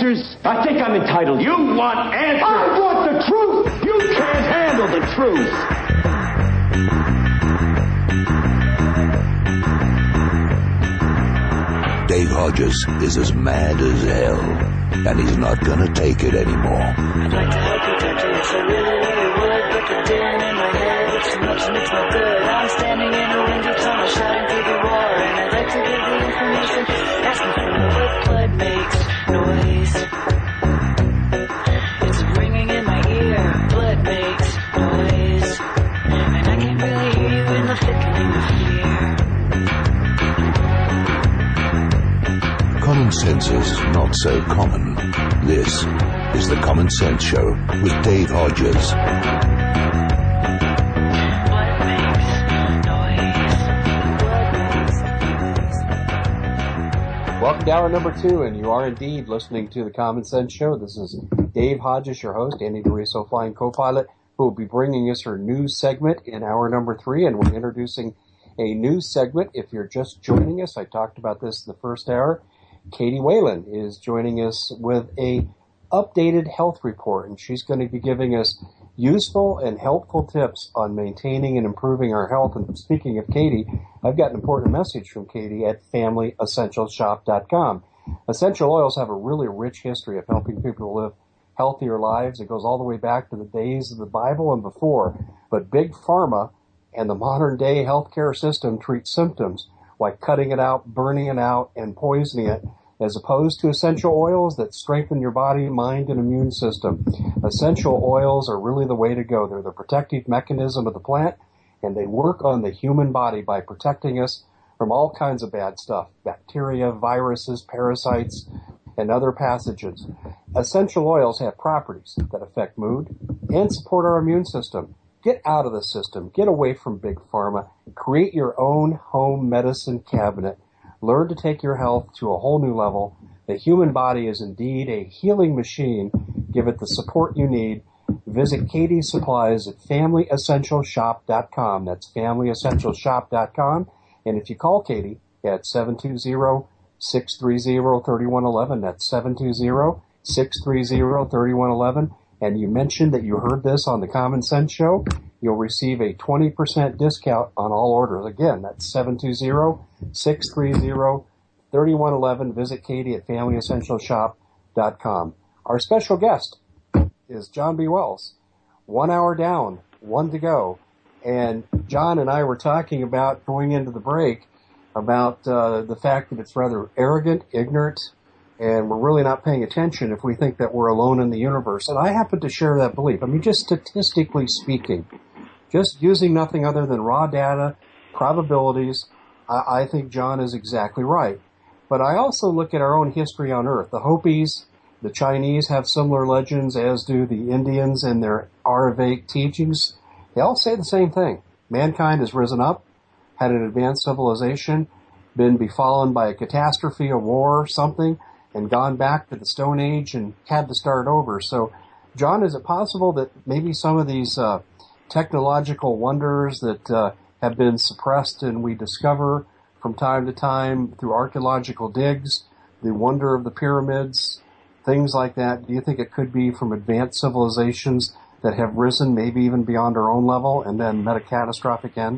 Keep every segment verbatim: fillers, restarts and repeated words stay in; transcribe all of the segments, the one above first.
answers? I think I'm entitled. You want answers? I want the truth! You can't handle the truth! Dave Hodges is as mad as hell, and he's not gonna take it anymore. I'd like to help you, Doctor, yes I really, really would, but the din in my head, it's too much and it's no good. I'm standing in a windy tunnel, shouting through the roar, and I'd like to give the information, asking for what blood makes noise. It's ringing in my ear, blood makes noise, and I can't really hear you in the thickening of fear. Common sense is not so common. This is the Common Sense Show with Dave Hodges. Welcome to hour number two, and you are indeed listening to the Common Sense Show. This is Dave Hodges, your host, Andy DeRiso, flying co-pilot, who will be bringing us her news segment in hour number three, and we're introducing a news segment. If you're just joining us, I talked about this in the first hour. Katie Whalen is joining us with a updated health report, and she's going to be giving us useful and helpful tips on maintaining and improving our health. And speaking of Katie, I've got an important message from Katie at family essential shop dot com. Essential oils have a really rich history of helping people live healthier lives. It goes all the way back to the days of the Bible and before. But Big Pharma and the modern day healthcare system treat symptoms like cutting it out, burning it out, and poisoning it, as opposed to essential oils that strengthen your body, mind, and immune system. Essential oils are really the way to go. They're the protective mechanism of the plant, and they work on the human body by protecting us from all kinds of bad stuff, bacteria, viruses, parasites, and other pathogens. Essential oils have properties that affect mood and support our immune system. Get out of the system. Get away from Big Pharma. Create your own home medicine cabinet. Learn to take your health to a whole new level. The human body is indeed a healing machine. Give it the support you need. Visit Katie's Supplies at family essential shop dot com. That's family essential shop dot com. And if you call Katie at seven two zero, six three zero, three one one one, that's seven two zero, six three zero, three one one one, and you mentioned that you heard this on the Common Sense Show, you'll receive a twenty percent discount on all orders. Again, that's seven two zero, six three zero, three one one one. Visit Katie at family essential shop dot com. Our special guest is John B. Wells. One hour down, one to go. And John and I were talking about, going into the break, about uh, the fact that it's rather arrogant, ignorant, and we're really not paying attention if we think that we're alone in the universe. And I happen to share that belief. I mean, just statistically speaking, just using nothing other than raw data, probabilities, I, I think John is exactly right. But I also look at our own history on Earth. The Hopis, the Chinese have similar legends, as do the Indians and their Ayurvedic teachings. They all say the same thing. Mankind has risen up, had an advanced civilization, been befallen by a catastrophe, a war, or something, and gone back to the Stone Age and had to start over. So, John, is it possible that maybe some of these uh, technological wonders that uh, have been suppressed and we discover from time to time through archaeological digs, the wonder of the pyramids, things like that, do you think it could be from advanced civilizations that have risen maybe even beyond our own level and then met a catastrophic end?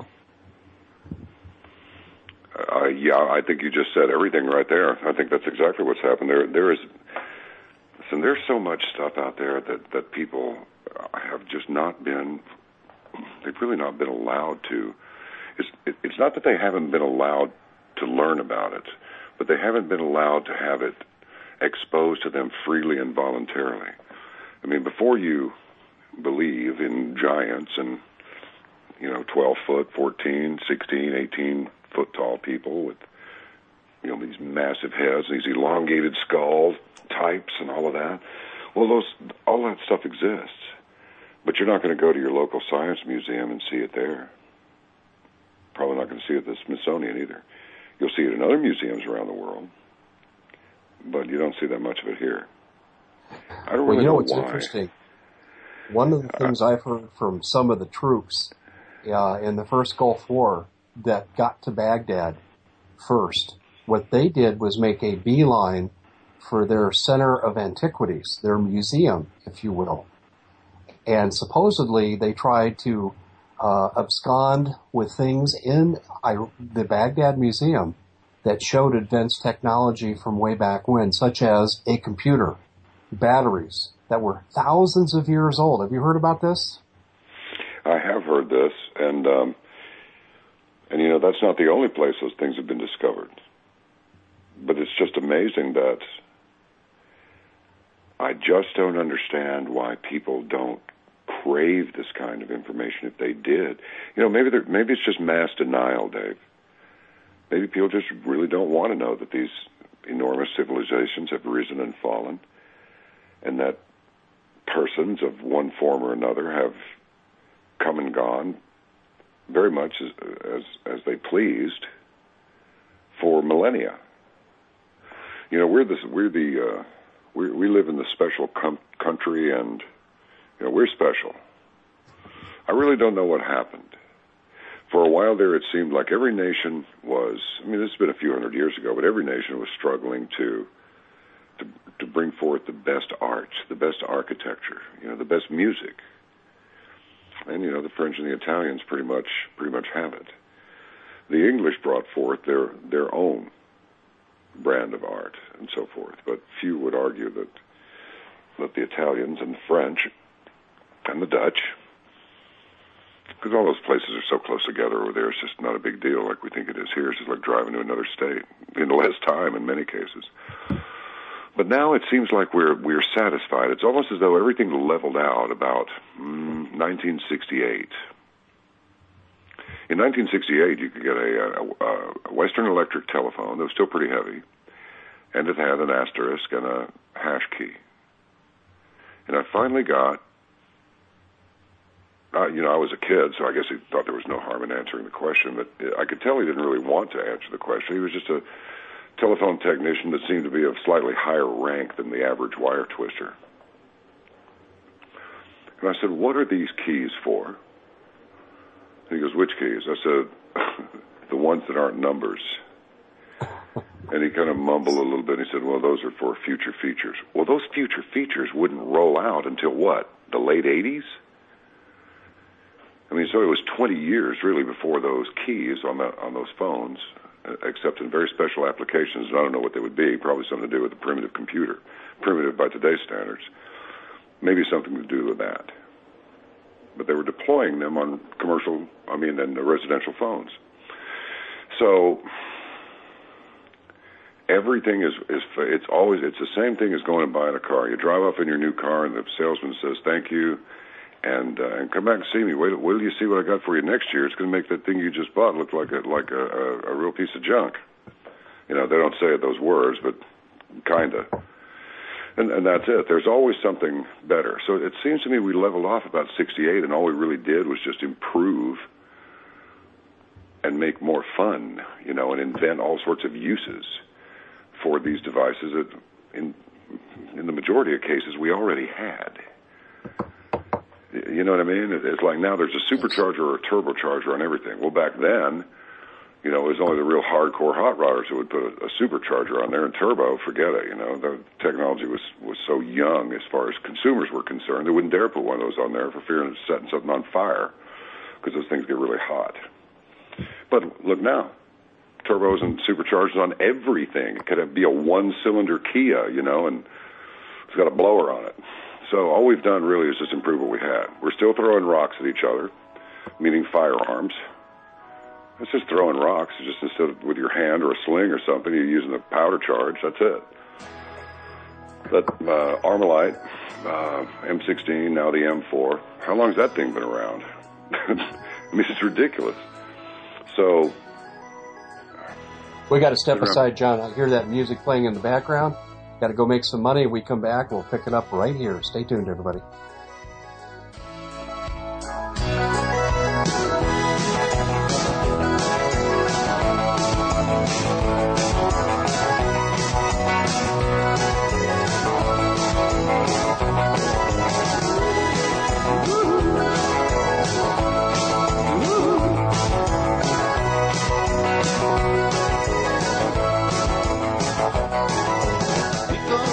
Uh, yeah, I think you just said everything right there. I think that's exactly what's happened. There, there is, listen, there's so much stuff out there that, that people have just not been, they've really not been allowed to. It's, it, it's not that they haven't been allowed to learn about it, but they haven't been allowed to have it exposed to them freely and voluntarily. I mean, before you believe in giants and, you know, twelve foot, fourteen, sixteen, eighteen foot tall people with, you know, these massive heads, these elongated skull types and all of that. Well, those, all that stuff exists, but you're not going to go to your local science museum and see it there. Probably not going to see it at the Smithsonian either. You'll see it in other museums around the world, but you don't see that much of it here. I don't well, really you know, know what's why. Interesting. One of the things uh, I've heard from some of the troops uh, in the first Gulf War that got to Baghdad first, what they did was make a beeline for their Center of Antiquities, their museum, if you will. And supposedly they tried to uh, abscond with things in I, the Baghdad Museum that showed advanced technology from way back when, such as a computer, batteries that were thousands of years old. Have you heard about this? I have heard this, and um, and you know, that's not the only place those things have been discovered. But it's just amazing that I just don't understand why people don't crave this kind of information if they did. You know, maybe maybe it's just mass denial, Dave. Maybe people just really don't want to know that these enormous civilizations have risen and fallen, and that persons of one form or another have come and gone very much as as, as they pleased for millennia. You know, we're the we're the uh, we we live in the special com- country, and you know, we're special. I really don't know what happened. For a while there, it seemed like every nation was, I mean, this has been a few hundred years ago, but every nation was struggling to, to to bring forth the best art, the best architecture, you know, the best music. And, you know, the French and the Italians pretty much pretty much have it. The English brought forth their, their own brand of art and so forth, but few would argue that that the Italians and the French and the Dutch, because all those places are so close together over there, it's just not a big deal like we think it is here. It's just like driving to another state in less time in many cases. But now it seems like we're we're satisfied. It's almost as though everything leveled out about mm, nineteen sixty-eight. In nineteen sixty-eight, you could get a, a, a Western Electric telephone that was still pretty heavy, and it had an asterisk and a hash key. And I finally got, uh, you know, I was a kid, so I guess he thought there was no harm in answering the question, but I could tell he didn't really want to answer the question. He was just a telephone technician that seemed to be of slightly higher rank than the average wire twister. And I said, what are these keys for? And he goes, which keys? I said, the ones that aren't numbers. And he kind of mumbled a little bit. And he said, well, those are for future features. Well, those future features wouldn't roll out until what, the late eighties? I mean, so it was twenty years really before those keys on the, on those phones, except in very special applications. And I don't know what they would be. Probably something to do with the primitive computer, primitive by today's standards. Maybe something to do with that. But they were deploying them on commercial, I mean, and residential phones. So everything is, is, it's always, it's the same thing as going and buying a car. You drive off in your new car and the salesman says, thank you, and uh, and come back and see me. Wait, wait till you see what I got for you next year. It's going to make that thing you just bought look like a, like a, a, a real piece of junk. You know, they don't say those words, but kind of. And, and that's it. There's always something better. So it seems to me we leveled off about sixty-eight, and all we really did was just improve and make more fun, you know, and invent all sorts of uses for these devices that, in in the majority of cases, we already had. You know what I mean? It's like now there's a supercharger or a turbocharger on everything. Well, back then, you know, it was only the real hardcore hot rodders who would put a, a supercharger on there, and turbo, forget it. You know, the technology was, was so young as far as consumers were concerned, they wouldn't dare put one of those on there for fear of setting something on fire, because those things get really hot. But look now, turbos and superchargers on everything. It could be a one-cylinder Kia, you know, and it's got a blower on it. So all we've done really is just improve what we had. We're still throwing rocks at each other, meaning firearms. It's just throwing rocks. It's just instead of with your hand or a sling or something, you're using a powder charge. That's it. That uh, Armalite, uh, M sixteen, now the M four. How long has that thing been around? I mean, it's ridiculous. So we got to step aside, John. I hear that music playing in the background. Got to go make some money. We come back, we'll pick it up right here. Stay tuned, everybody. We're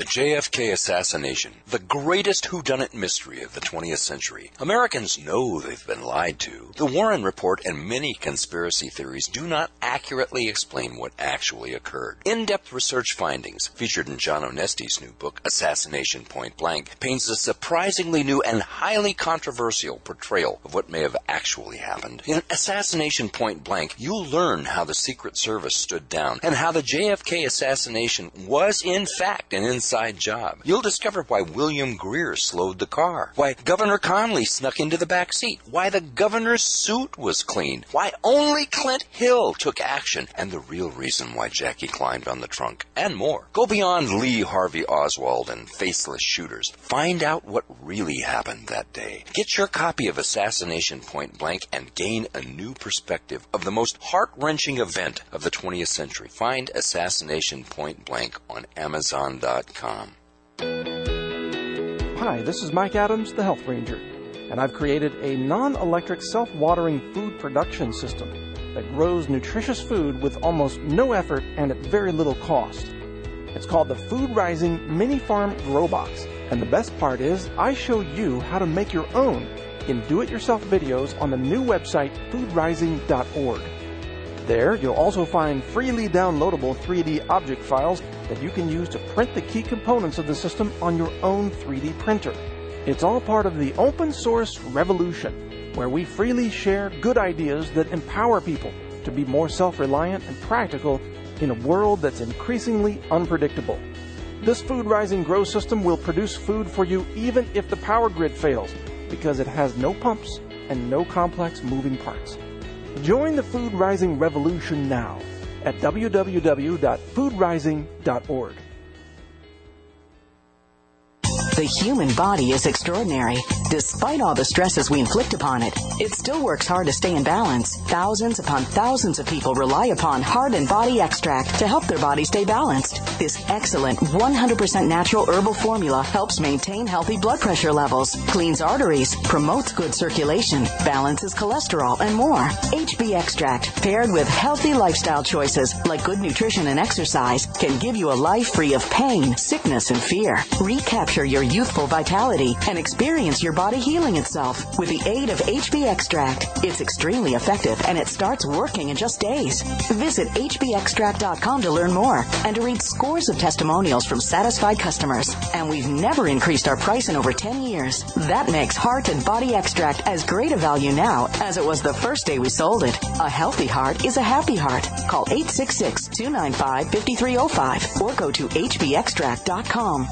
J F K assassination, the greatest whodunit mystery of the twentieth century. Americans know they've been lied to. The Warren Report and many conspiracy theories do not accurately explain what actually occurred. In-depth research findings, featured in John Onesti's new book, Assassination Point Blank, paints a surprisingly new and highly controversial portrayal of what may have actually happened. In Assassination Point Blank, you'll learn how the Secret Service stood down and how the J F K assassination was in fact an inside job. You'll discover why William Greer slowed the car, why Governor Connally snuck into the back seat, why the governor's suit was cleaned, why only Clint Hill took action, and the real reason why Jackie climbed on the trunk, and more. Go beyond Lee Harvey Oswald and faceless shooters. Find out what really happened that day. Get your copy of Assassination Point Blank and gain a new perspective of the most heart-wrenching event of the twentieth century. Find Assassination Point Blank on Amazon dot com. Hi, this is Mike Adams, the Health Ranger, and I've created a non-electric self-watering food production system that grows nutritious food with almost no effort and at very little cost. It's called the Food Rising Mini Farm Grow Box, and the best part is I show you how to make your own in do-it-yourself videos on the new website food rising dot org. There, you'll also find freely downloadable three D object files that you can use to print the key components of the system on your own three D printer. It's all part of the open source revolution, where we freely share good ideas that empower people to be more self-reliant and practical in a world that's increasingly unpredictable. This Food Rising Grow system will produce food for you even if the power grid fails, because it has no pumps and no complex moving parts. Join the Food Rising revolution now at w w w dot food rising dot org. The human body is extraordinary. Despite all the stresses we inflict upon it, it still works hard to stay in balance. Thousands upon thousands of people rely upon Heart and Body Extract to help their body stay balanced. This excellent one hundred percent natural herbal formula helps maintain healthy blood pressure levels, cleans arteries, promotes good circulation, balances cholesterol, and more. H B Extract, paired with healthy lifestyle choices like good nutrition and exercise, can give you a life free of pain, sickness, and fear. Recapture your youthful vitality and experience your body healing itself with the aid of H B Extract. It's extremely effective and it starts working in just days. Visit h b extract dot com to learn more and to read scores of testimonials from satisfied customers. And we've never increased our price in over ten years. That makes Heart and Body Extract as great a value now as it was the first day we sold it. A healthy heart is a happy heart. Call eight six six, two nine five, five three zero five or go to h b extract dot com.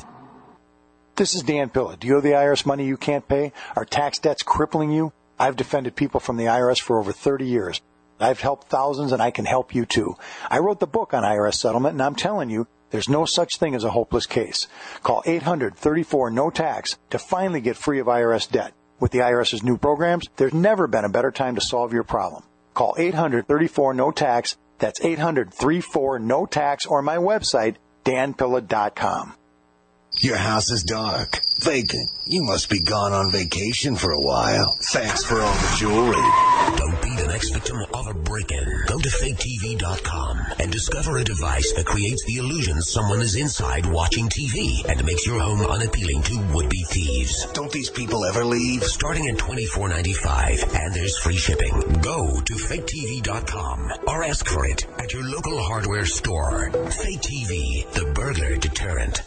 This is Dan Pilla. Do you owe the I R S money you can't pay? Are tax debts crippling you? I've defended people from the I R S for over thirty years. I've helped thousands, and I can help you too. I wrote the book on I R S settlement, and I'm telling you, there's no such thing as a hopeless case. Call eight hundred, thirty-four, no tax to finally get free of I R S debt. With the IRS's new programs, there's never been a better time to solve your problem. Call eight hundred, thirty-four, no tax. That's eight hundred, thirty-four, no tax, or my website, dan pilla dot com. Your house is dark, vacant. You must be gone on vacation for a while. Thanks for all the jewelry. Don't be the next victim of a break-in. Go to fake t v dot com and discover a device that creates the illusion someone is inside watching T V and makes your home unappealing to would-be thieves. Don't these people ever leave? Starting at twenty-four ninety-five, and there's free shipping. Go to fake t v dot com or ask for it at your local hardware store. Fake T V, the burglar deterrent.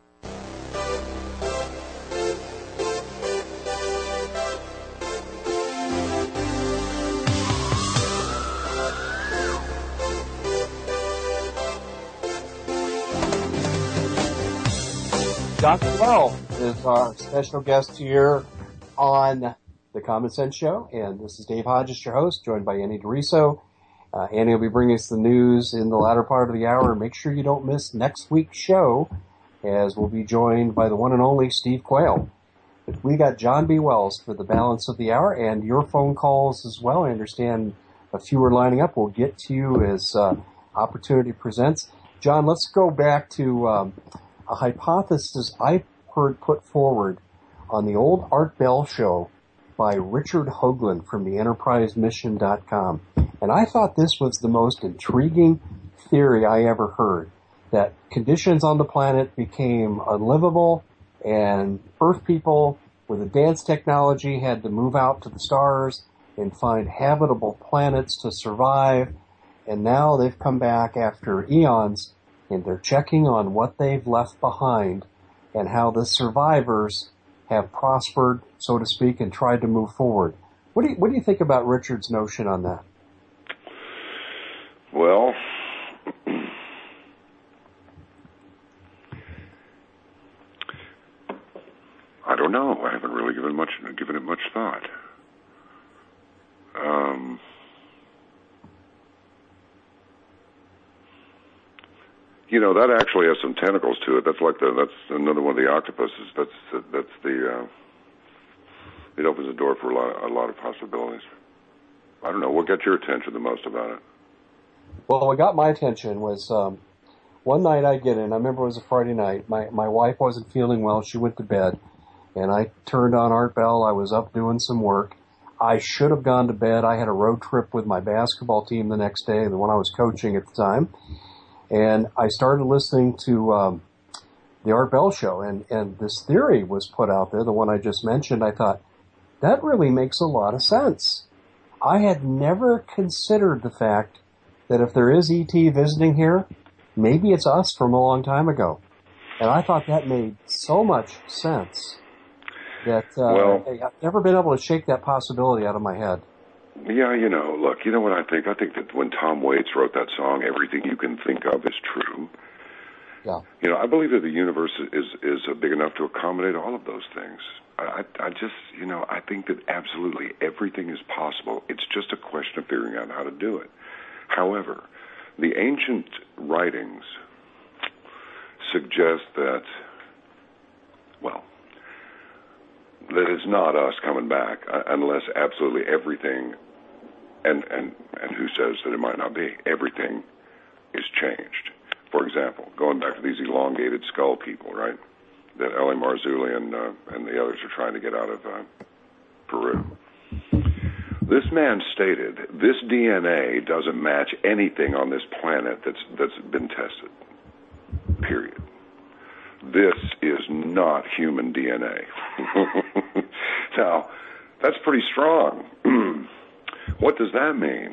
Doctor Well is our special guest here on the Common Sense Show, and this is Dave Hodges, your host, joined by Annie DeRiso. Uh, Annie will be bringing us the news in the latter part of the hour. Make sure you don't miss next week's show, as we'll be joined by the one and only Steve Quayle. But we got John B. Wells for the balance of the hour, and your phone calls as well. I understand a few are lining up. We'll get to you as uh, opportunity presents. John, let's go back to um, a hypothesis I heard put forward on the old Art Bell show by Richard Hoagland from the enterprise mission dot com. And I thought this was the most intriguing theory I ever heard. that conditions on the planet became unlivable, and Earth people with advanced technology had to move out to the stars and find habitable planets to survive. And now they've come back after eons, and they're checking on what they've left behind and how the survivors have prospered, so to speak, and tried to move forward. What do you, what do you think about Richard's notion on that? Well, I don't know. I haven't really given much given it much thought. Um, you know, that actually has some tentacles to it. That's like the that's another one of the octopuses. That's that's the uh, it opens the door for a lot a lot of possibilities. I don't know. What got your attention the most about it? Well, what got my attention was um, one night I get in. I remember it was a Friday night. My my wife wasn't feeling well. She went to bed, and I turned on Art Bell. I was up doing some work. I should have gone to bed. I had a road trip with my basketball team the next day, the one I was coaching at the time, and I started listening to um, the Art Bell show, and and this theory was put out there, the one I just mentioned. I thought that really makes a lot of sense. I had never considered the fact that if there is E T visiting here, maybe it's us from a long time ago. And I thought that made so much sense that uh, well, I've never been able to shake that possibility out of my head. Yeah, you know, look, you know what I think? I think that when Tom Waits wrote that song, Everything You Can Think Of Is True. Yeah. You know, I believe that the universe is is big enough to accommodate all of those things. I, I just, you know, I think that absolutely everything is possible. It's just a question of figuring out how to do it. However, the ancient writings suggest that, well, that it's not us coming back unless absolutely everything, and, and, and who says that it might not be, everything is changed. For example, going back to these elongated skull people, right, that L A Marzulli and, uh, and the others are trying to get out of uh, Peru. This man stated, this D N A doesn't match anything on this planet that's that's been tested, period. This is not human D N A. Now, that's pretty strong. What does that mean?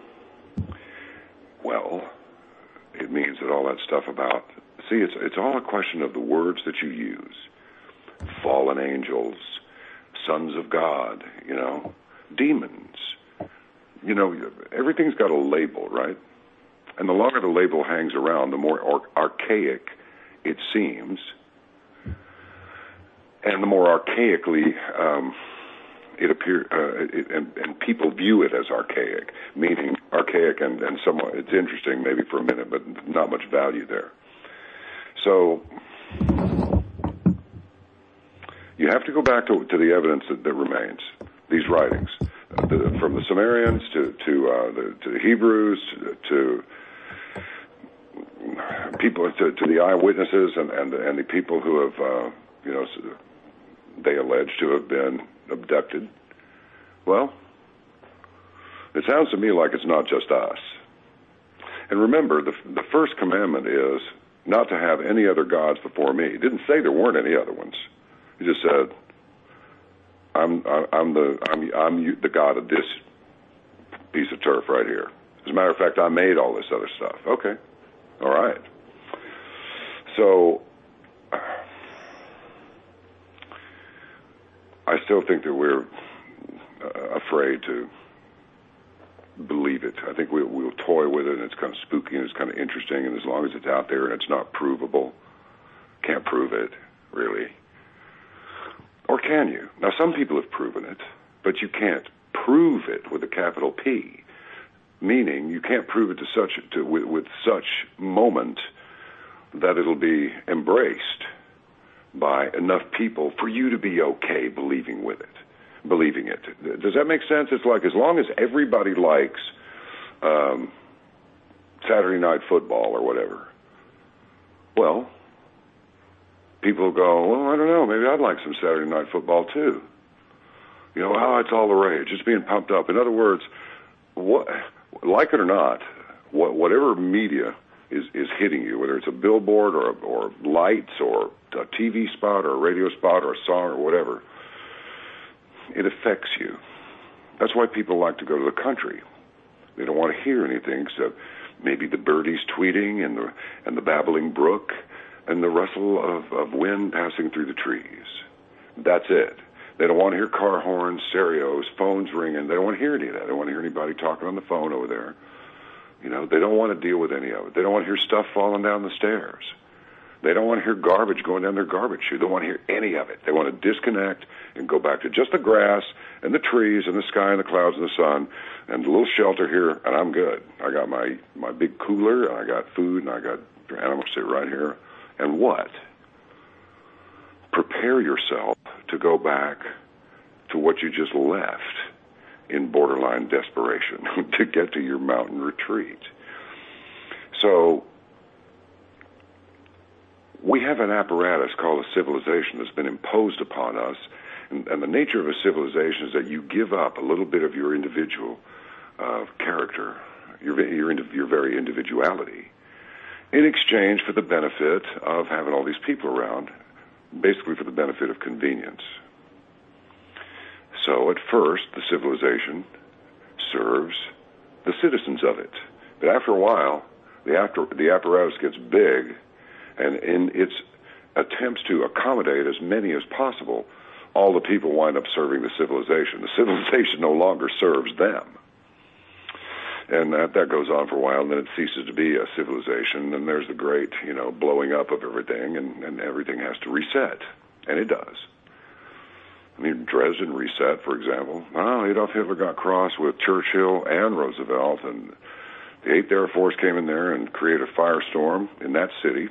Well, it means that all that stuff about, see, it's it's all a question of the words that you use. Fallen angels, sons of God, you know, demons. You know, everything's got a label, right? And the longer the label hangs around, the more ar- archaic it seems, and the more archaically um, it appears, uh, it, and, and people view it as archaic, meaning archaic and, and somewhat, it's interesting maybe for a minute, but not much value there. So you have to go back to, to the evidence that, that remains, these writings, uh, the, from the Sumerians to to, uh, the, to the Hebrews to, to people, to, to the eyewitnesses and, and, and the people who have, uh, you know, they allege to have been abducted. Well, it sounds to me like it's not just us. And remember, the the first commandment is not to have any other gods before me. It didn't say there weren't any other ones. He just said, "I'm I'm the I'm I'm the God of this piece of turf right here. As a matter of fact, I made all this other stuff." Okay, all right. So I still think that we're uh, afraid to believe it. I think we, we'll toy with it, and it's kind of spooky, and it's kind of interesting, and as long as it's out there and it's not provable, can't prove it, really. Or can you? Now, some people have proven it, but you can't prove it with a capital P, meaning you can't prove it to such to, with, with such moment that it'll be embraced by enough people for you to be okay believing with it, believing it. Does that make sense? It's like as long as everybody likes um, Saturday Night Football or whatever, well, people go, well, I don't know, maybe I'd like some Saturday Night Football too. You know, oh, it's all the rage. It's being pumped up. In other words, what, like it or not, what, whatever media is, is hitting you, whether it's a billboard or, or lights or a T V spot or a radio spot or a song or whatever, it affects you. That's why people like to go to the country. They don't want to hear anything except maybe the birdies tweeting and the and the babbling brook and the rustle of, of wind passing through the trees. That's it. They don't want to hear car horns, stereos, phones ringing. They don't want to hear any of that. They don't want to hear anybody talking on the phone over there. You know, they don't want to deal with any of it. They don't want to hear stuff falling down the stairs. They don't want to hear garbage going down their garbage chute. They don't want to hear any of it. They want to disconnect and go back to just the grass and the trees and the sky and the clouds and the sun and a little shelter here, and I'm good. I got my, my big cooler, and I got food, and I got animals sit right here. And what? Prepare yourself to go back to what you just left in borderline desperation to get to your mountain retreat. So we have an apparatus called a civilization that's been imposed upon us, and, and the nature of a civilization is that you give up a little bit of your individual uh, character, your, your, your very individuality, in exchange for the benefit of having all these people around, basically for the benefit of convenience. So at first, the civilization serves the citizens of it. But after a while, the, after, the apparatus gets big, and in its attempts to accommodate as many as possible, all the people wind up serving the civilization. The civilization no longer serves them. And that, that goes on for a while, and then it ceases to be a civilization, and there's the great, you know, blowing up of everything, and, and everything has to reset. And it does. I mean, Dresden reset, for example. Well, Adolf Hitler got cross with Churchill and Roosevelt, and the eighth Air Force came in there and created a firestorm in that city.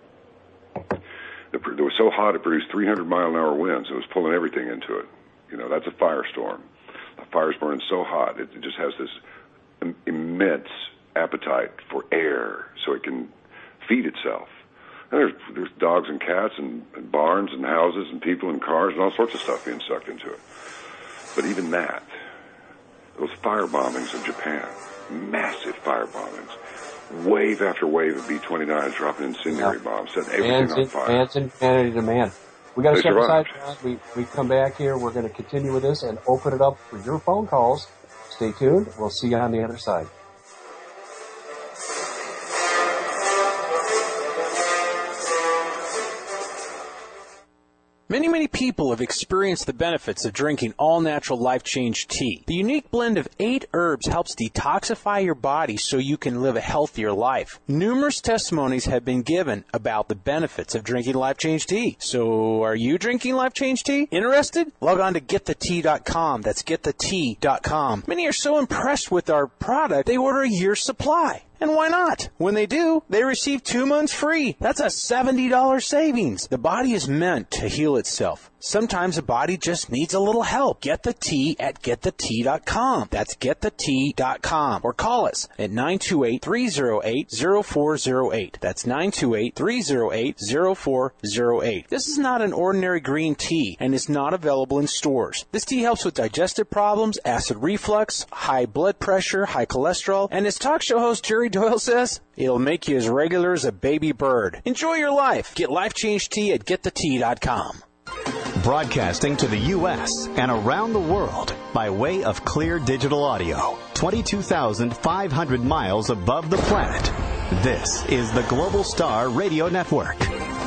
It was so hot it produced three hundred mile an hour winds. It was pulling everything into it. You know, that's a firestorm. A fire's burning so hot, it, it just has this immense appetite for air so it can feed itself. And there's, there's dogs and cats and, and barns and houses and people and cars and all sorts of stuff being sucked into it. But even that, those fire bombings of Japan, massive fire bombings, wave after wave of B twenty-nines dropping incendiary yeah. bombs, setting everything man's on in, fire. Man's insanity to man. We got to They step aside. survived. We, we come back here. We're going to continue with this and open it up for your phone calls. Stay tuned. We'll see you on the other side. Many, many people have experienced the benefits of drinking all-natural Life Change tea. The unique blend of eight herbs helps detoxify your body so you can live a healthier life. Numerous testimonies have been given about the benefits of drinking Life Change tea. So, are you drinking Life Change tea? Interested? Log on to get the tea dot com. That's get the tea dot com. Many are so impressed with our product, they order a year's supply. And why not? When they do, they receive two months free. That's a seventy dollars savings. The body is meant to heal itself. Sometimes the body just needs a little help. Get the tea at get the tea dot com. That's get the tea dot com. Or call us at nine two eight, three oh eight, oh four oh eight. That's nine two eight, three oh eight, oh four oh eight. This is not an ordinary green tea and is not available in stores. This tea helps with digestive problems, acid reflux, high blood pressure, high cholesterol, and as talk show host Jerry Doyle says, it'll make you as regular as a baby bird. Enjoy your life. Get Life Change tea at get the tea dot com. Broadcasting to the U S and around the world by way of clear digital audio, twenty-two thousand five hundred miles above the planet. This is the Global Star Radio Network.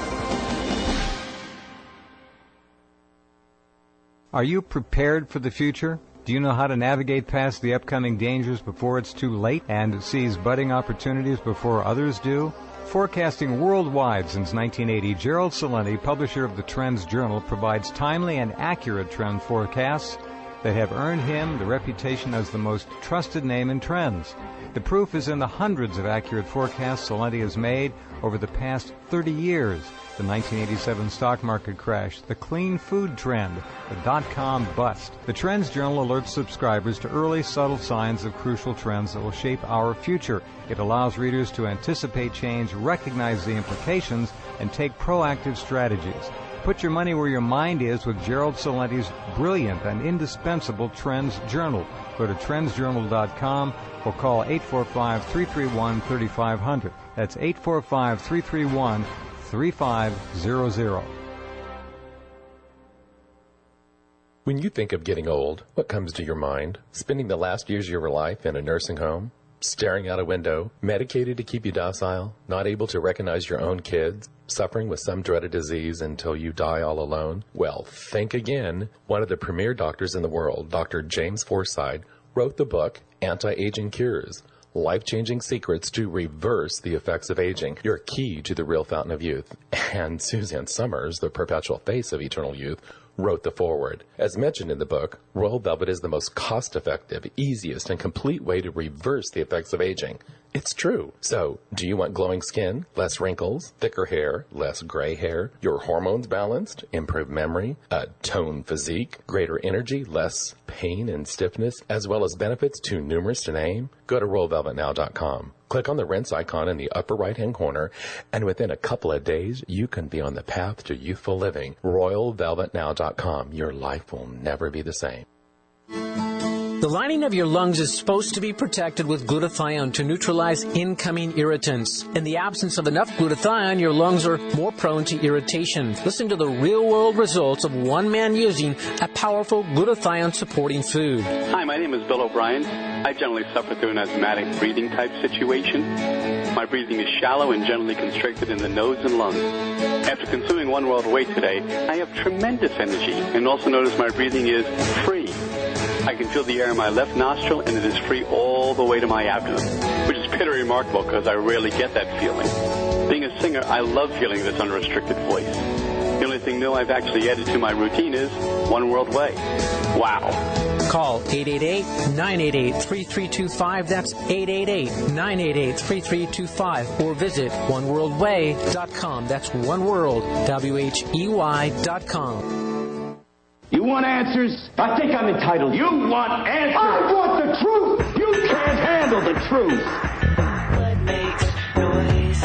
Are you prepared for the future? Do you know how to navigate past the upcoming dangers before it's too late and seize budding opportunities before others do? Forecasting worldwide since nineteen eighty, Gerald Celente, publisher of the Trends Journal, provides timely and accurate trend forecasts that have earned him the reputation as the most trusted name in trends. The proof is in the hundreds of accurate forecasts Celente has made over the past thirty years. The nineteen eighty-seven stock market crash, the clean food trend, the dot-com bust. The Trends Journal alerts subscribers to early, subtle signs of crucial trends that will shape our future. It allows readers to anticipate change, recognize the implications, and take proactive strategies. put your money where your mind is with Gerald Celenti's brilliant and indispensable Trends Journal. Go to trends journal dot com or call eight four five, three three one, three five zero zero. That's eight four five, three three one, three five zero zero. When you think of getting old, what comes to your mind? Spending the last years of your life in a nursing home? Staring out a window? Medicated to keep you docile? Not able to recognize your own kids? Suffering with some dreaded disease until you die all alone? Well, think again. One of the premier doctors in the world, Doctor James Forsythe, wrote the book Anti-Aging Cures. Life-changing secrets to reverse the effects of aging. Your key to the real fountain of youth. And Suzanne Summers, the perpetual face of eternal youth, wrote the foreword. As mentioned in the book, Royal Velvet is the most cost-effective, easiest, and complete way to reverse the effects of aging. It's true. So, do you want glowing skin, less wrinkles, thicker hair, less gray hair, your hormones balanced, improved memory, a toned physique, greater energy, less pain and stiffness, as well as benefits too numerous to name? Go to royal velvet now dot com. Click on the rinse icon in the upper right-hand corner, and within a couple of days, you can be on the path to youthful living. royal velvet now dot com. Your life will never be the same. The lining of your lungs is supposed to be protected with glutathione to neutralize incoming irritants. In the absence of enough glutathione, your lungs are more prone to irritation. Listen to the real-world results of one man using a powerful glutathione-supporting food. Hi, my name is Bill O'Brien. I generally suffer through an asthmatic breathing type situation. My breathing is shallow and generally constricted in the nose and lungs. After consuming One World Away today, I have tremendous energy and also notice my breathing is free. I can feel the air in my left nostril, and it is free all the way to my abdomen, which is pretty remarkable because I rarely get that feeling. Being a singer, I love feeling this unrestricted voice. The only thing new I've actually added to my routine is One World Way. Wow. Call eight eight eight, nine eight eight, three three two five. That's eight eight eight, nine eight eight, three three two five. Or visit one world way dot com. That's one world, W H E Y dot com. You want answers? I think I'm entitled. You want answers? I want the truth! You can't handle the truth! What makes noise?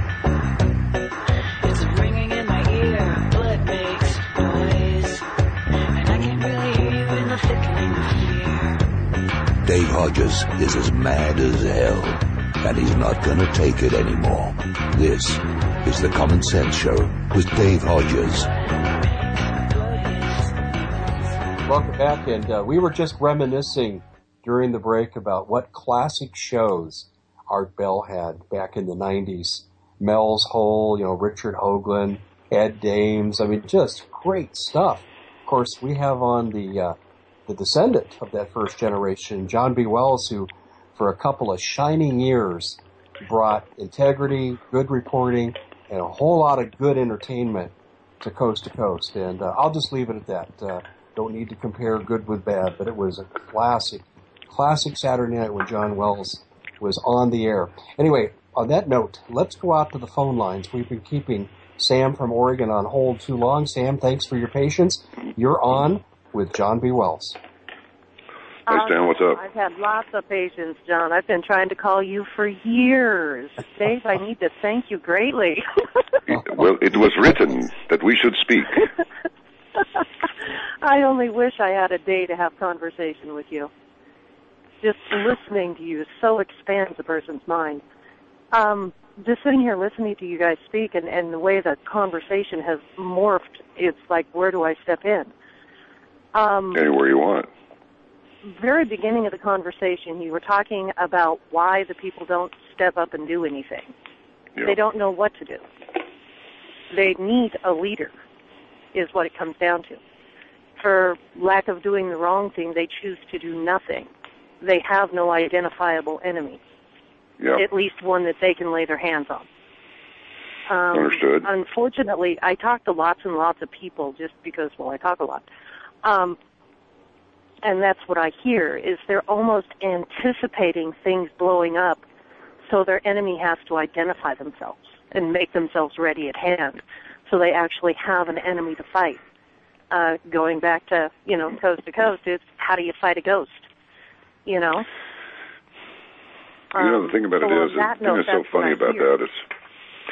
It's ringing in my ear. Blood makes noise. And I can't really hear you in the flickering of fear. Dave Hodges is as mad as hell, and he's not gonna take it anymore. This is the Common Sense Show with Dave Hodges. Welcome back, and uh, we were just reminiscing during the break about what classic shows Art Bell had back in the nineties. Mel's Hole, you know, Richard Hoagland, Ed Dames, I mean, just great stuff. Of course, we have on the uh, the descendant of that first generation, John B. Wells, who for a couple of shining years brought integrity, good reporting, and a whole lot of good entertainment to coast to coast. And uh, I'll just leave it at that. Uh, Don't need to compare good with bad, but it was a classic, classic Saturday night when John Wells was on the air. Anyway, on that note, let's go out to the phone lines. We've been keeping Sam from Oregon on hold too long. Sam, thanks for your patience. You're on with John B. Wells. Hey, Stan, what's up? I've had lots of patience, John. I've been trying to call you for years. Dave, I need to thank you greatly. Well, it was written that we should speak. I only wish I had a day to have conversation with you. Just listening to you so expands a person's mind. Um, just sitting here listening to you guys speak and, and the way the conversation has morphed, it's like, where do I step in? Um, Anywhere you want. Very beginning of the conversation, you were talking about why the people don't step up and do anything. Yeah. They don't know what to do. They need a leader, is what it comes down to. For lack of doing the wrong thing, they choose to do nothing. They have no identifiable enemy, yeah. At least one that they can lay their hands on. Um, Understood. Unfortunately, I talk to lots and lots of people just because, well, I talk a lot. Um, and that's what I hear, is they're almost anticipating things blowing up, so their enemy has to identify themselves and make themselves ready at hand, so they actually have an enemy to fight. Uh, going back to, you know, coast to coast, it's how do you fight a ghost, you know? You know, the thing about um, it so is, the that thing note, that's so funny about hear. that is,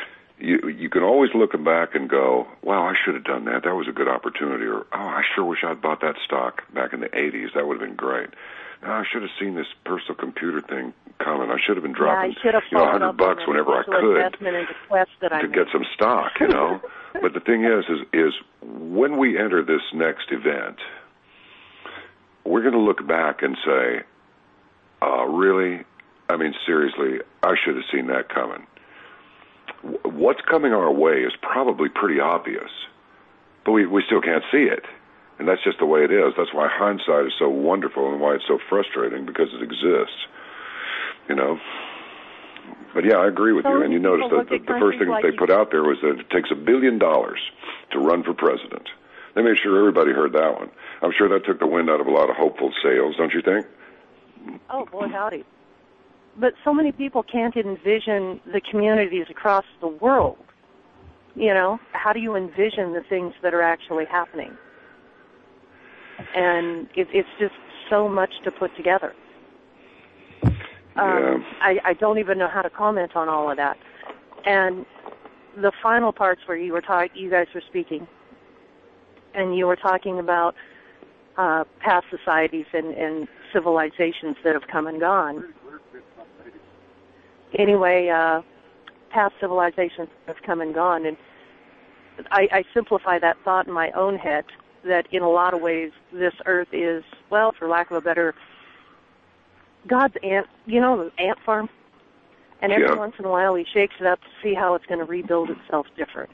you you can always look back and go, wow, I should have done that. That was a good opportunity. Or, oh, I sure wish I'd bought that stock back in the eighties. That would have been great. Oh, I should have seen this personal computer thing coming. I should have been dropping, yeah, you know, a hundred bucks whenever I could that I to get some stock, you know. But the thing is, is, is when we enter this next event, we're going to look back and say, uh, really? I mean, seriously, I should have seen that coming. What's coming our way is probably pretty obvious, but we, we still can't see it. And that's just the way it is. That's why hindsight is so wonderful and why it's so frustrating, because it exists, you know. But, yeah, I agree with so you. And you notice that the, the first thing like that they put out there was that it takes a billion dollars to run for president. They made sure everybody heard that one. I'm sure that took the wind out of a lot of hopeful sails, don't you think? Oh, boy, howdy. But so many people can't envision the communities across the world. You know, how do you envision the things that are actually happening? And it, it's just so much to put together. Um, yeah. I, I don't even know how to comment on all of that. And the final parts where you were talking, you guys were speaking, and you were talking about uh, past societies and, and civilizations that have come and gone. Anyway, uh, past civilizations have come and gone, and I, I simplify that thought in my own head that in a lot of ways this earth is, well, for lack of a better, God's ant, you know, the ant farm? And every yeah. once in a while he shakes it up to see how it's going to rebuild itself different.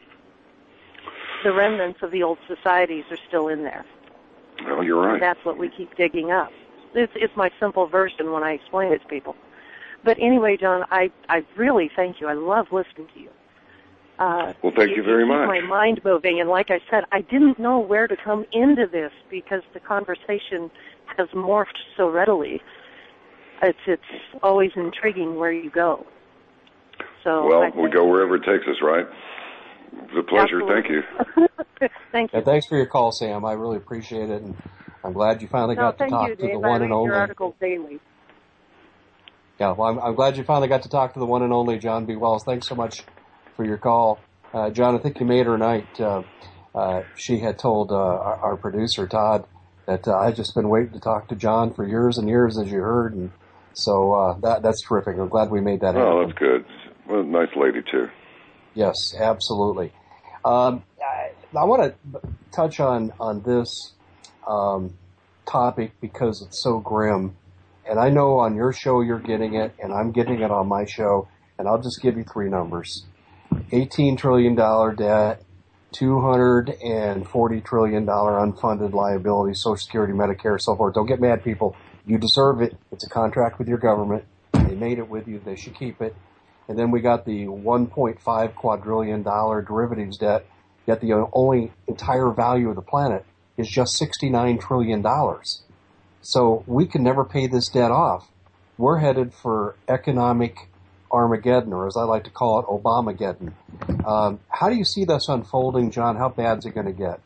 The remnants of the old societies are still in there. Well, you're right. And that's what we keep digging up. It's, it's my simple version when I explain it to people. But anyway, John, I, I really thank you. I love listening to you. Uh, well, thank you very much. My mind moving, and like I said, I didn't know where to come into this because the conversation has morphed so readily. It's it's always intriguing where you go. So well, we go wherever it takes us, right? It's a pleasure. Absolutely. Thank you. Thank you. And thanks for your call, Sam. I really appreciate it, and I'm glad you finally no, got to thank talk you, to Dave. the one I read and only. your articles daily. Yeah, well, I'm, I'm glad you finally got to talk to the one and only John B. Wells. Thanks so much for your call. Uh, John, I think you made her night. Uh, uh, she had told uh, our, our producer, Todd, that uh, I'd just been waiting to talk to John for years and years, as you heard. And so uh, that that's terrific. I'm glad we made that happen. Oh, that's good. Well, nice lady, too. Yes, absolutely. Um, I, I want to touch on, on this um, topic because it's so grim. And I know on your show you're getting it, and I'm getting it on my show, and I'll just give you three numbers. eighteen trillion dollars debt, two hundred forty trillion dollars unfunded liabilities, Social Security, Medicare, so forth. Don't get mad, people. You deserve it. It's a contract with your government. They made it with you. They should keep it. And then we got the one point five quadrillion dollars derivatives debt, yet the only entire value of the planet is just sixty-nine trillion dollars. So we can never pay this debt off. We're headed for economic Armageddon, or as I like to call it, Obamageddon. Um, how do you see this unfolding, John? How bad is it going to get?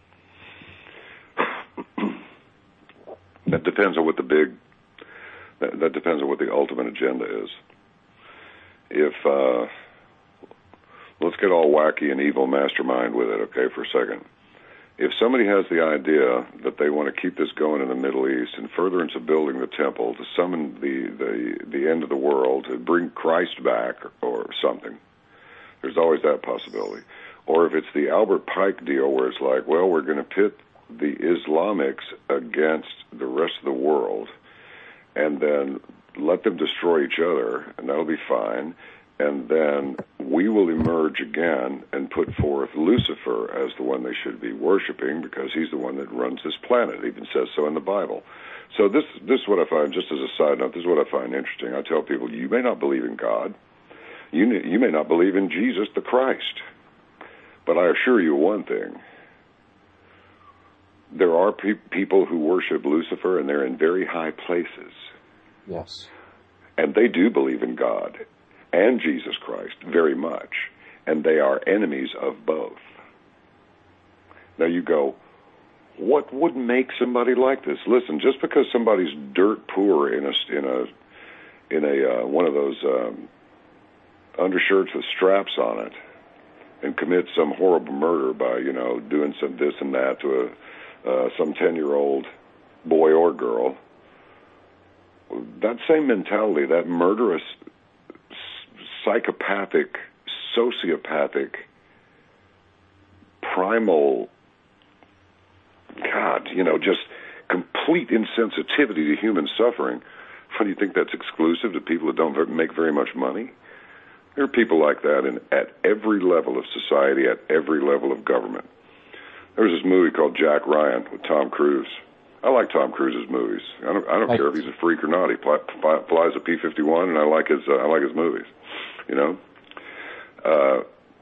That depends on what the big, that, that depends on what the ultimate agenda is. If, uh, let's get all wacky and evil mastermind with it, okay, for a second. If somebody has the idea that they want to keep this going in the Middle East and furtherance of building the temple to summon the, the, the end of the world, to bring Christ back or something, there's always that possibility. Or if it's the Albert Pike deal where it's like, well, we're going to pit the Islamics against the rest of the world and then let them destroy each other, and that'll be fine. And then we will emerge again and put forth Lucifer as the one they should be worshiping because he's the one that runs this planet. It even says so in the Bible. So this, this is what I find, just as a side note, this is what I find interesting. I tell people, you may not believe in God. You, you may not believe in Jesus the Christ. But I assure you one thing. There are pe- people who worship Lucifer, and they're in very high places. Yes. And they do believe in God and Jesus Christ very much, and they are enemies of both. Now you go, what would make somebody like this? Listen, just because somebody's dirt poor in a in a in a uh, one of those um, undershirts with straps on it, and commit some horrible murder by, you know, doing some this and that to a uh, some ten-year-old boy or girl, that same mentality, that murderous, psychopathic, sociopathic, primal, God, you know, just complete insensitivity to human suffering. What do you think that's exclusive to people that don't make very much money? There are people like that in, at every level of society, at every level of government. There was this movie called Jack Ryan with Tom Cruise. I like Tom Cruise's movies. I don't, I don't I, care if he's a freak or not. He fly, fly, flies a P fifty-one, and I like his, uh, I like his movies. You know, uh,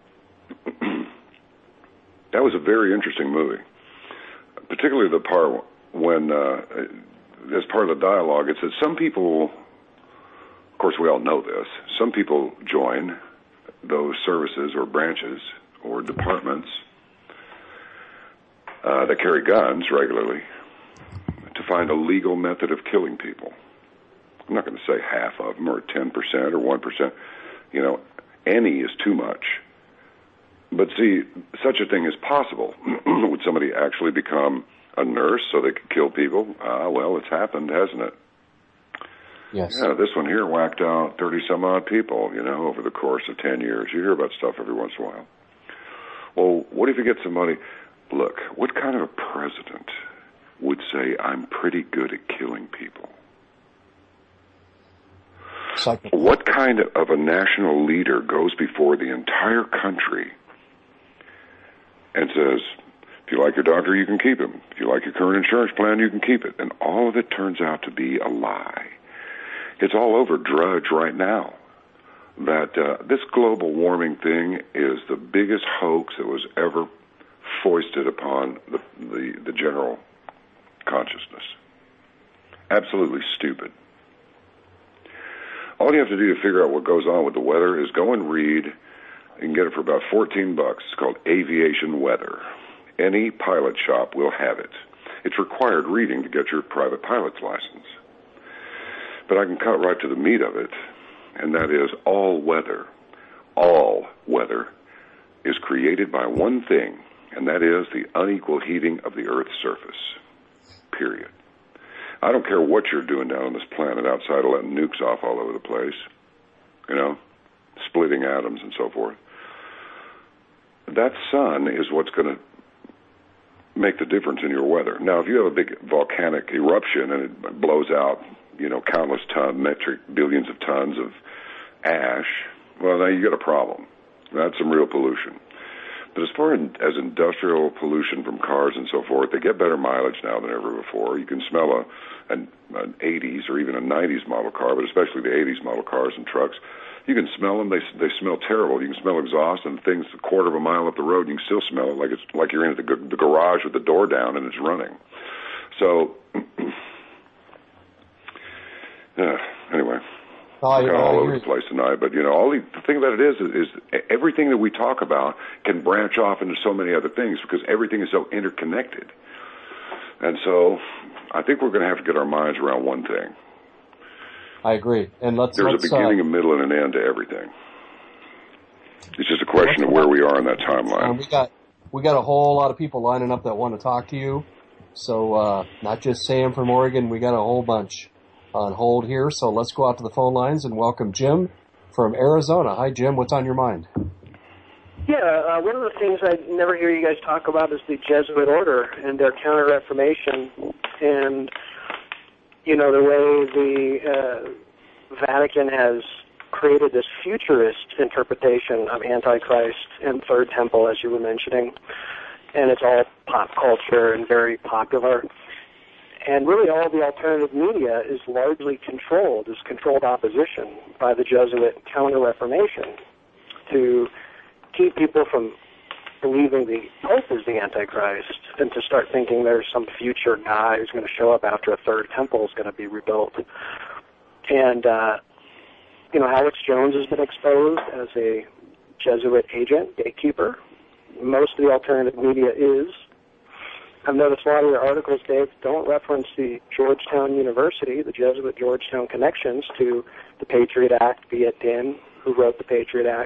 that was a very interesting movie, particularly the part when, uh, as part of the dialogue, it said some people. Of course, we all know this. Some people join those services or branches or departments uh, that carry guns regularly to find a legal method of killing people. I'm not going to say half of them or ten percent or one percent. You know, any is too much. But see, such a thing is possible. Would somebody actually become a nurse so they could kill people? Ah, well, it's happened, hasn't it? Yes. Yeah, this one here whacked out thirty-some-odd people, you know, over the course of ten years. You hear about stuff every once in a while. Well, what if you get somebody, look, what kind of a president would say, I'm pretty good at killing people? Psycho. What kind of a national leader goes before the entire country and says, if you like your doctor, you can keep him. If you like your current insurance plan, you can keep it. And all of it turns out to be a lie. It's all over Drudge right now that uh, this global warming thing is the biggest hoax that was ever foisted upon the, the, the general consciousness. Absolutely stupid. All you have to do to figure out what goes on with the weather is go and read. You can get it for about fourteen bucks. It's called Aviation Weather. Any pilot shop will have it. It's required reading to get your private pilot's license. But I can cut right to the meat of it, and that is all weather, all weather is created by one thing, and that is the unequal heating of the Earth's surface, period. I don't care what you're doing down on this planet outside of letting nukes off all over the place, you know, splitting atoms and so forth. That sun is what's going to make the difference in your weather. Now, if you have a big volcanic eruption and it blows out, you know, countless ton, metric, billions of tons of ash, well, now you got a problem. That's some real pollution. But as far as industrial pollution from cars and so forth, they get better mileage now than ever before. You can smell a, an, an eighties or even a nineties model car, but especially the eighties model cars and trucks. You can smell them. They they smell terrible. You can smell exhaust and things a quarter of a mile up the road. You can still smell it like it's like you're in the, the garage with the door down and it's running. So, yeah, anyway. Oh, We're kind of all over the place tonight, but you know, all the, the thing about it is, is, is everything that we talk about can branch off into so many other things because everything is so interconnected. And so, I think we're going to have to get our minds around one thing. I agree. And let's. There's let's, a beginning, uh, a middle, and an end to everything. It's just a question of where we are in that timeline. Um, we got we got a whole lot of people lining up that want to talk to you. So uh, not just Sam from Oregon, we got a whole bunch on hold here, so let's go out to the phone lines and welcome Jim from Arizona. Hi, Jim. What's on your mind? Yeah, uh, one of the things I never hear you guys talk about is the Jesuit order and their Counter-Reformation and, you know, the way the uh, Vatican has created this futurist interpretation of Antichrist and Third Temple, as you were mentioning, and it's all pop culture and very popular. And really all the alternative media is largely controlled, is controlled opposition by the Jesuit Counter-Reformation to keep people from believing the Pope is the Antichrist and to start thinking there's some future guy who's going to show up after a third temple is going to be rebuilt. And, uh, you know, Alex Jones has been exposed as a Jesuit agent, gatekeeper. Most of the alternative media is. I've noticed a lot of your articles, Dave, don't reference the Georgetown University, the Jesuit Georgetown connections to the Patriot Act, Viet Dinh, who wrote the Patriot Act.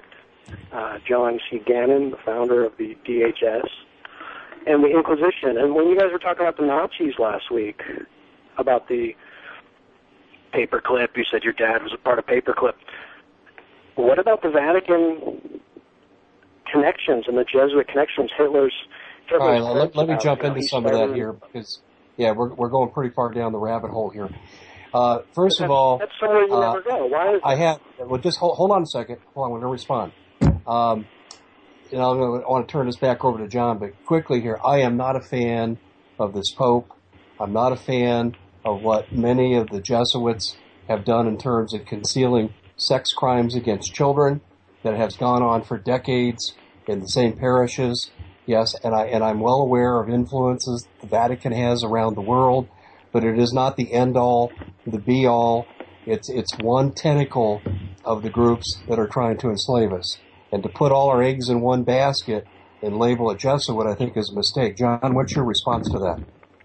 uh, John C. Gannon, the founder of the D H S, and the Inquisition. And when you guys were talking about the Nazis last week, about the paperclip, you said your dad was a part of paperclip. What about the Vatican connections and the Jesuit connections? Hitler's. Hitler's All right, let, let me about, jump you know, into he some of started- that here because, yeah, we're we're going pretty far down the rabbit hole here. Uh, first of That's- all, that's somewhere you uh, never go. Why is I that? have. Well, just hold, hold on a second. Hold on, I'm going to respond. Um, you know, I'm gonna, I want to turn this back over to John, but quickly here, I am not a fan of this Pope. I'm not a fan of what many of the Jesuits have done in terms of concealing sex crimes against children that has gone on for decades in the same parishes. Yes, and I and I'm well aware of influences the Vatican has around the world, but it is not the end all, the be all. It's it's one tentacle of the groups that are trying to enslave us. And to put all our eggs in one basket and label it Jesuit, I think is a mistake. John, what's your response to that?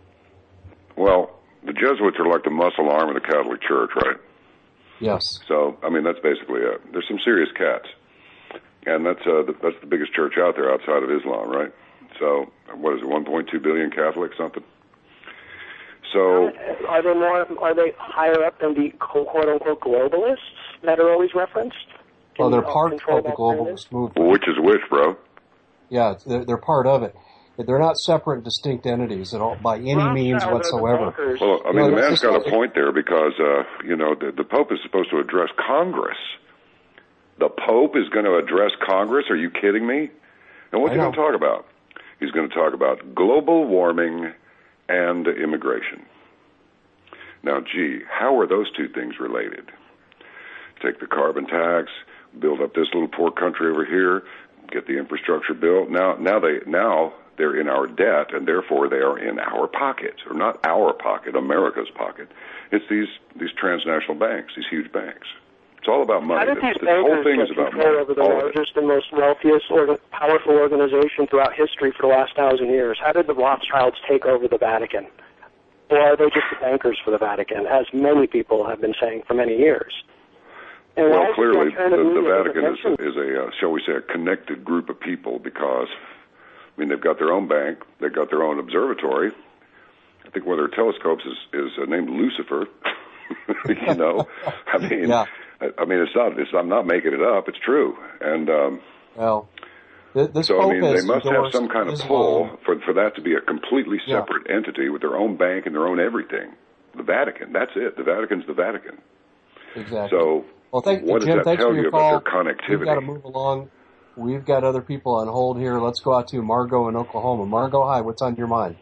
Well, the Jesuits are like the muscle arm of the Catholic Church, right? Yes. So, I mean, that's basically it. There's some serious cats. And that's uh, the, that's the biggest church out there outside of Islam, right? So, what is it, one point two billion Catholics, something? So, Are they more? Are they higher up than the quote unquote globalists that are always referenced? Well, they're Can you part control of the that globalist movement. which is which, bro? Yeah, they're, they're part of it. They're not separate, distinct entities at all, by any means whatsoever. Well, I mean, No, the that's man's just got like- a point there because, uh, you know, the, the Pope is supposed to address Congress. The Pope is going to address Congress? Are you kidding me? And what's I he going know. to talk about? He's going to talk about global warming and immigration. Now, gee, how are those two things related? Take the carbon tax, build up this little poor country over here, get the infrastructure built. Now, now they now they're in our debt, and therefore they are in our pocket, or not our pocket, America's pocket. It's these these transnational banks, these huge banks. It's all about money. How did This, these this whole bankers thing get is about control money. over the All of it. largest and most wealthiest, or powerful organization throughout history for the last thousand years? How did the Rothschilds take over the Vatican? Or are they just the bankers for the Vatican, as many people have been saying for many years? And why Well, is clearly, the alternative the, the media Vatican is, intervention? is a, uh, shall we say, a connected group of people because, I mean, they've got their own bank, they've got their own observatory. I think one of their telescopes is, is uh, named Lucifer. you know, I mean, Yeah. I, I mean, it's not. It's, I'm not making it up. It's true. And um, Well, th- this so, I Pope mean, they has must have endorsed some kind of Islam. pull for for that to be a completely Yeah. separate entity with their own bank and their own everything. The Vatican. That's it. The Vatican's the Vatican. Exactly. So, Well, thank what does Jim. that Thanks tell for you your about call. their connectivity? We've got to move along. We've got other people on hold here. Let's go out to Margot in Oklahoma. Margot, hi. What's on your mind?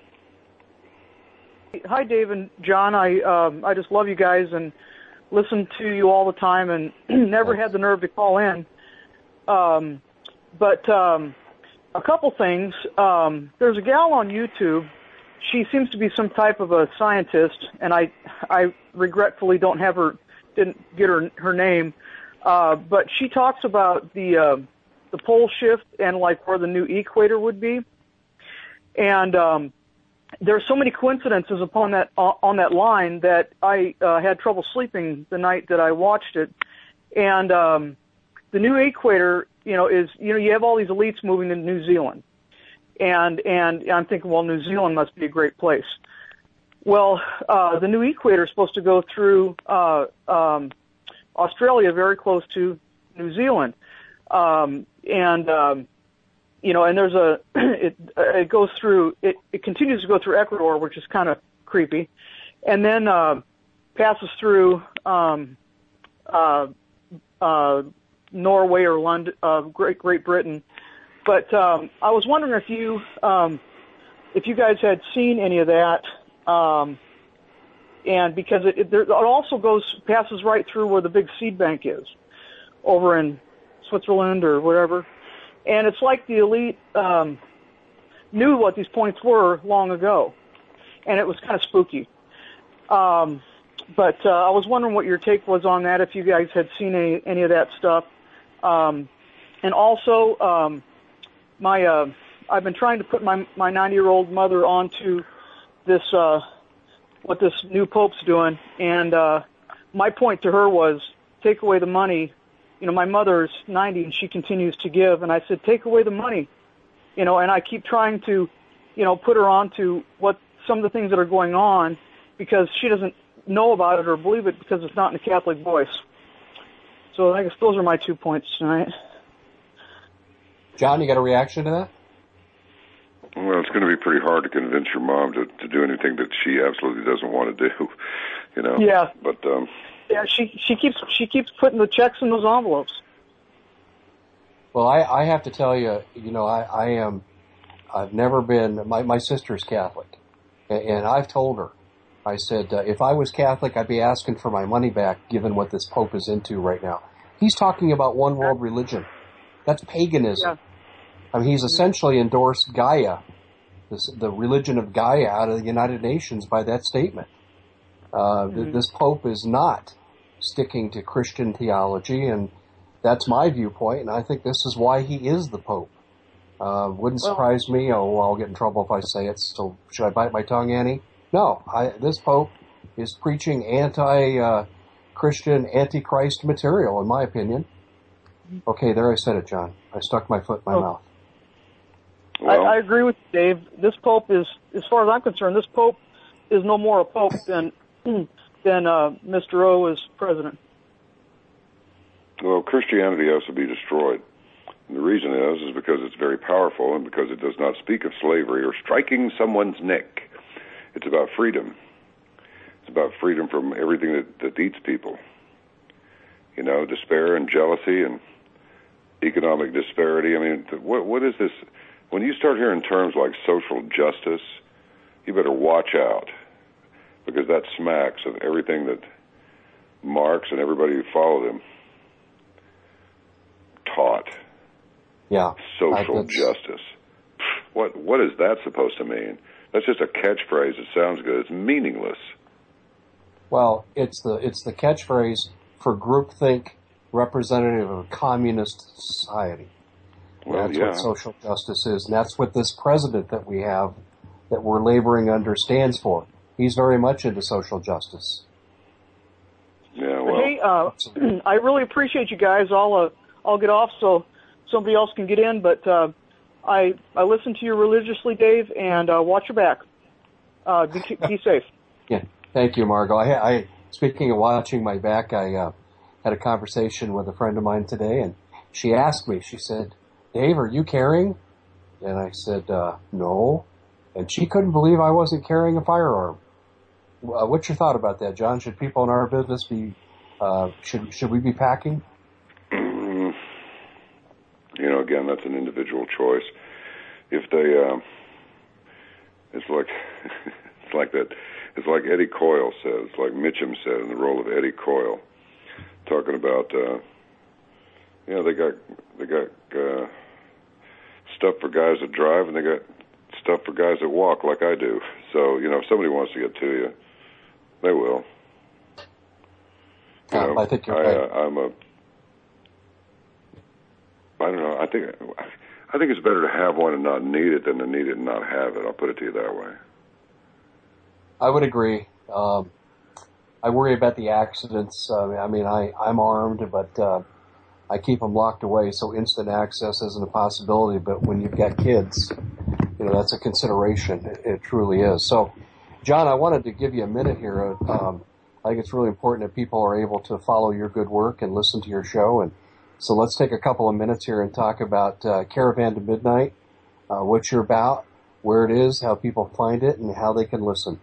Hi, Dave and John. I um, I just love you guys and listen to you all the time, and never had the nerve to call in. Um, but um, a couple things. Um, there's a gal on YouTube. She seems to be some type of a scientist, and I I regretfully don't have her, didn't get her her name. Uh, but she talks about the uh, the pole shift and like where the new equator would be, and um, there's so many coincidences upon that uh, on that line that I uh, had trouble sleeping the night that I watched it. And um, the new equator, you know, is you know you have all these elites moving to New Zealand, and and I'm thinking, well, New Zealand must be a great place. Well, uh, the new equator is supposed to go through uh, um, Australia, very close to New Zealand, um, and um, you know, and there's a it it goes through it, it continues to go through Ecuador, which is kind of creepy, and then uh, passes through um, uh, uh, Norway or London, uh, Great Great Britain. But um, I was wondering if you um, if you guys had seen any of that. Um, and because it, it, there, it also goes passes right through where the big seed bank is, over in Switzerland or wherever, and it's like the elite um, knew what these points were long ago, and it was kind of spooky. Um, but uh, I was wondering what your take was on that, if you guys had seen any any of that stuff, um, and also um, my uh, I've been trying to put my my ninety year old mother onto this uh what this new pope's doing, and uh my point to her was take away the money you know, my mother is ninety and she continues to give, and I said, take away the money, you know, and I keep trying to, you know, put her on to what some of the things that are going on because she doesn't know about it or believe it because it's not in the Catholic voice. So I guess those are my two points tonight. John, you got a reaction to that? Well, it's going to be pretty hard to convince your mom to, to do anything that she absolutely doesn't want to do, you know. Yeah. But um, yeah, she she keeps she keeps putting the checks in those envelopes. Well, I, I have to tell you, you know, I, I am, I've never been. My my sister's Catholic, and, and I've told her, I said, uh, if I was Catholic, I'd be asking for my money back, given what this Pope is into right now. He's talking about one world religion. That's paganism. Yeah. I mean, he's essentially endorsed Gaia, this, the religion of Gaia, out of the United Nations by that statement. Uh, mm-hmm. th- this Pope is not sticking to Christian theology, and that's my viewpoint, and I think this is why he is the Pope. Uh, wouldn't well, surprise me. Oh, I'll get in trouble if I say it, so should I bite my tongue, Annie? No, I, this Pope is preaching anti-Christian, uh, anti-Christ material, in my opinion. Okay, there I said it, John. I stuck my foot in my oh. mouth. Well, I, I agree with you, Dave. This Pope is, as far as I'm concerned, this Pope is no more a Pope than than uh, Mister O is president. Well, Christianity has to be destroyed. And the reason is, is because it's very powerful and because it does not speak of slavery or striking someone's neck. It's about freedom. It's about freedom from everything that, that eats people. You know, despair and jealousy and economic disparity. I mean, what what is this? When you start hearing terms like social justice, you better watch out, because that smacks of everything that Marx and everybody who followed him taught. Yeah. Social justice. What what is that supposed to mean? That's just a catchphrase. It sounds good. It's meaningless. Well, it's the it's the catchphrase for groupthink representative of a communist society. Well, that's yeah. what social justice is, and that's what this president that we have, that we're laboring under, stands for. He's very much into social justice. Yeah, well. Hey, uh, I really appreciate you guys. I'll uh, I'll get off so somebody else can get in, but uh, I I listen to you religiously, Dave, and uh, watch your back. Uh, be, be safe. Yeah, thank you, Margot. I, I speaking of watching my back, I uh, had a conversation with a friend of mine today, and she asked me. She said, "Dave, are you carrying?" And I said, uh, "No." And she couldn't believe I wasn't carrying a firearm. Uh, what's your thought about that, John? Should people in our business be uh, should should we be packing? Mm, you know, again, that's an individual choice. If they, uh, it's like it's like that. It's like Eddie Coyle said. It's like Mitchum said in the role of Eddie Coyle, talking about. Uh, you know, they got they got uh, stuff for guys that drive, and they got stuff for guys that walk, like I do. So, you know, if somebody wants to get to you, they will. You um, know, I think you're I, right. Uh, I'm a. I don't know. I think I think it's better to have one and not need it than to need it and not have it. I'll put it to you that way. I would agree. Um, I worry about the accidents. Uh, I mean, I I'm armed, but uh, I keep them locked away, so instant access isn't a possibility. But when you've got kids, you know, that's a consideration. It, it truly is. So, John, I wanted to give you a minute here. Um, I think it's really important that people are able to follow your good work and listen to your show. And so let's take a couple of minutes here and talk about uh, Caravan to Midnight, uh, what you're about, where it is, how people find it, and how they can listen.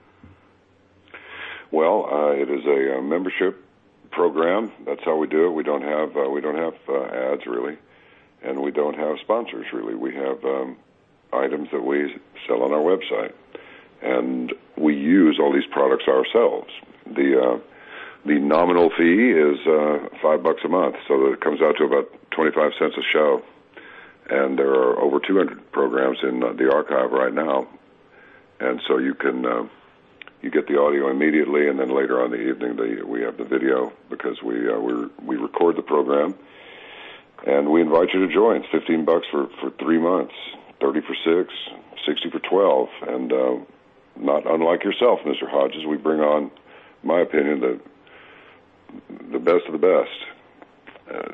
Well, uh, it is a, a membership program. That's how we do it. We don't have uh, we don't have uh, ads really, and we don't have sponsors really. We have um, items that we sell on our website, and we use all these products ourselves. The uh, the nominal fee is uh, five bucks a month, so that it comes out to about twenty-five cents a show. And there are over two hundred programs in uh, the archive right now, and so you can. Uh, You get the audio immediately, and then later on in the evening, the, we have the video because we uh, we we record the program, and we invite you to join. It's fifteen bucks for, for three months, thirty for six, sixty for twelve, and uh, not unlike yourself, Mister Hodges, we bring on, in my opinion, the the best of the best. Uh,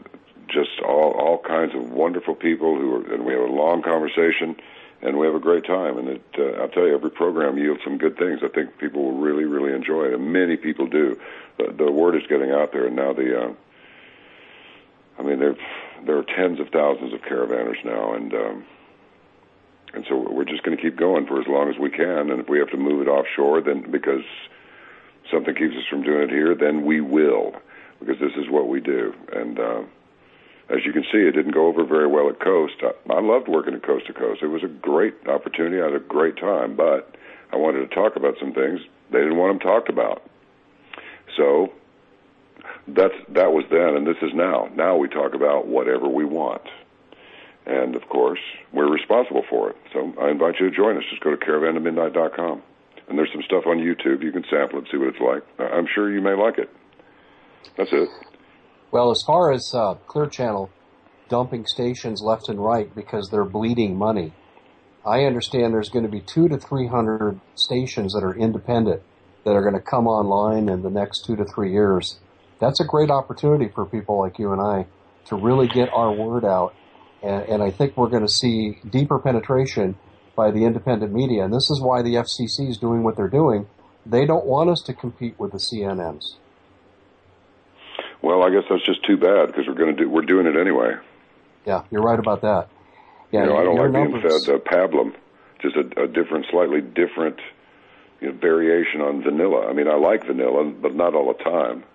just all all kinds of wonderful people who are, and we have a long conversation, and we have a great time. And it, uh, I'll tell you, every program yields some good things. I think people will really, really enjoy it, and many people do. The, the word is getting out there, and now the, uh, I mean, there there are tens of thousands of caravanners now, and um, and so we're just going to keep going for as long as we can. And if we have to move it offshore, then because something keeps us from doing it here, then we will, because this is what we do. And uh, as you can see, it didn't go over very well at Coast. I, I loved working at Coast to Coast. It was a great opportunity. I had a great time, but I wanted to talk about some things they didn't want them talked about. So that's that was then, and this is now. Now we talk about whatever we want. And, of course, we're responsible for it. So I invite you to join us. Just go to caravan to midnight dot com. And there's some stuff on YouTube. You can sample it, see what it's like. I'm sure you may like it. That's it. Well, as far as uh, Clear Channel dumping stations left and right because they're bleeding money, I understand there's going to be two to three hundred stations that are independent that are going to come online in the next two to three years. That's a great opportunity for people like you and I to really get our word out. And, and I think we're going to see deeper penetration by the independent media. And this is why the F C C is doing what they're doing. They don't want us to compete with the C N Ns. Well, I guess that's just too bad because we're going to do we're doing it anyway. Yeah, you're right about that. Yeah, you know, I don't like numbers. being fed uh, pablum, just a, a different, slightly different you know, variation on vanilla. I mean, I like vanilla, but not all the time.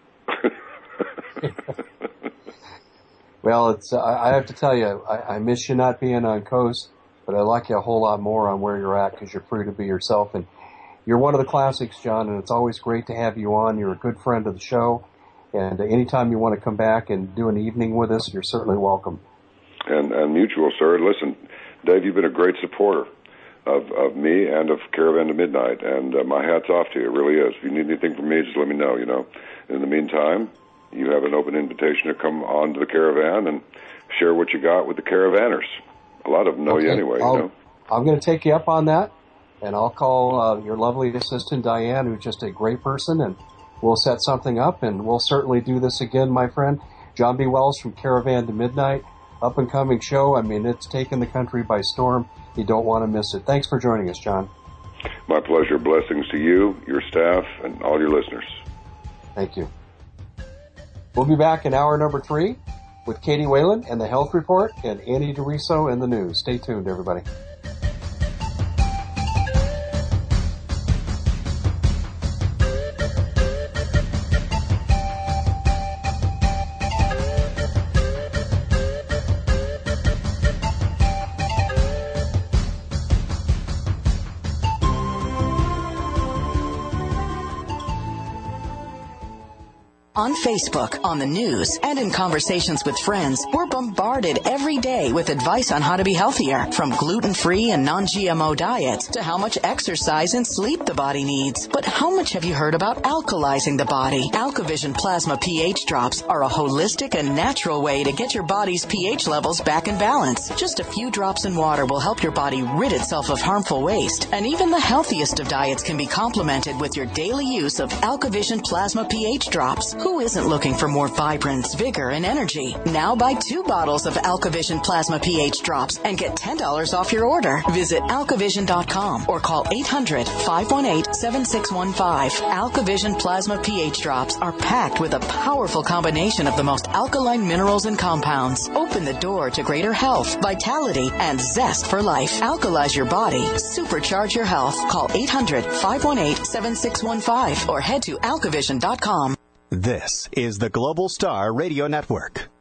Well, it's uh, I have to tell you, I, I miss you not being on Coast, but I like you a whole lot more on where you're at because you're free to be yourself. And you're one of the classics, John, and it's always great to have you on. You're a good friend of the show. And anytime you want to come back and do an evening with us, you're certainly welcome. And, and mutual, sir. Listen, Dave, you've been a great supporter of, of me and of Caravan to Midnight, and uh, my hat's off to you. It really is. If you need anything from me, just let me know, you know. In the meantime, you have an open invitation to come on to the Caravan and share what you got with the Caravanners. A lot of them know okay. you anyway, I'll, you know. I'm going to take you up on that, and I'll call uh, your lovely assistant, Diane, who's just a great person, and we'll set something up, and we'll certainly do this again, my friend. John B. Wells from Caravan to Midnight, up-and-coming show. I mean, it's taken the country by storm. You don't want to miss it. Thanks for joining us, John. My pleasure. Blessings to you, your staff, and all your listeners. Thank you. We'll be back in hour number three with Katie Whalen and the Health Report and Andy DeRiso and the news. Stay tuned, everybody. On Facebook, on the news, and in conversations with friends, we're bombarded every day with advice on how to be healthier, from gluten-free and non-G M O diets to how much exercise and sleep the body needs. But how much have you heard about alkalizing the body? AlkaVision Plasma pH drops are a holistic and natural way to get your body's pH levels back in balance. Just a few drops in water will help your body rid itself of harmful waste, and even the healthiest of diets can be complemented with your daily use of AlkaVision Plasma pH drops. Who isn't looking for more vibrance, vigor, and energy? Now buy two bottles of AlkaVision Plasma pH drops and get ten dollars off your order. Visit alkavision dot com or call eight hundred, five one eight, seven six one five. AlkaVision Plasma pH drops are packed with a powerful combination of the most alkaline minerals and compounds. Open the door to greater health, vitality, and zest for life. Alkalize your body. Supercharge your health. Call eight hundred, five one eight, seven six one five or head to alkavision dot com. This is the Global Star Radio Network.